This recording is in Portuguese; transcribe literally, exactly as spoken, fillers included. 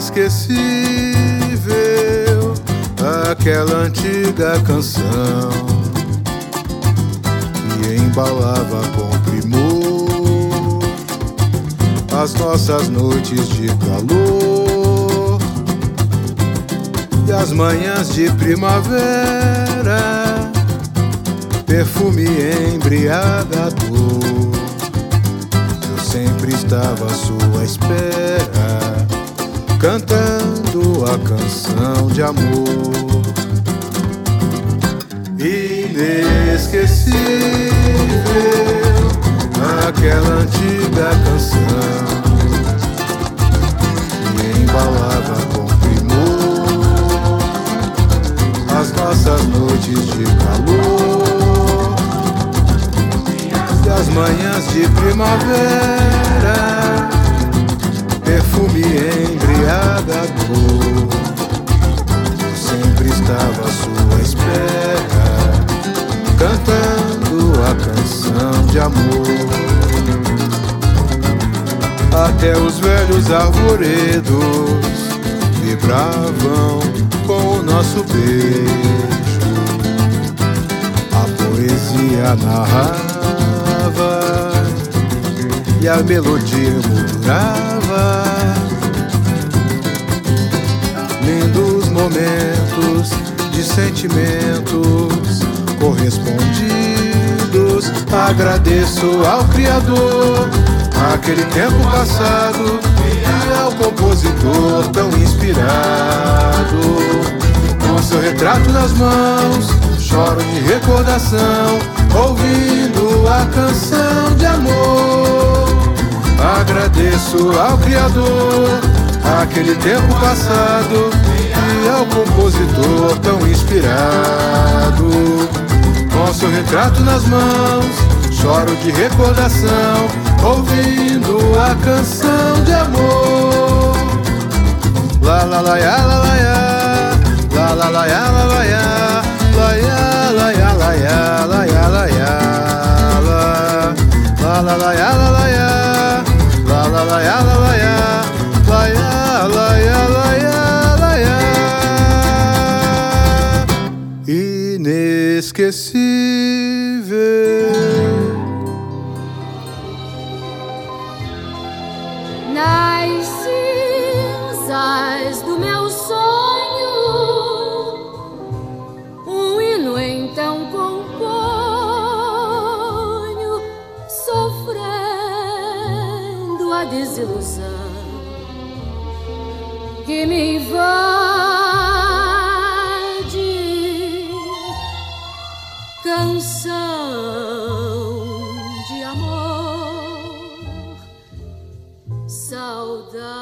inesquecível aquela antiga canção que embalava com primor as nossas noites de calor e as manhãs de primavera, perfume embriagador. Eu sempre estava à sua espera, cantando a canção de amor. Inesquecível aquela antiga canção que embalava com primor as nossas noites de calor e as manhãs de primavera, perfume embriagador. Eu sempre estava à sua espera, cantando a canção de amor. Até os velhos arvoredos vibravam com o nosso beijo. A poesia narrava e a melodia murmurava. Lindos momentos de sentimentos correspondidos. Agradeço ao Criador aquele tempo passado e ao compositor tão inspirado. Com seu retrato nas mãos, choro de recordação, ouvindo a canção de amor. Agradeço ao Criador aquele tempo passado e ao compositor tão inspirado. Com seu retrato nas mãos, choro de recordação, ouvindo a canção de amor. La la la ya la la ya, la la la ya la la ya, la ya la ya la ya, la ya la ya, la la la la ya la la ya, la la la ya la la ya, la ya la ya la ya, la ya. Inesquecível. Nas cinzas do meu sonho, um hino então componho, sofrendo a desilusão que me invade. Canção de amor, saudade.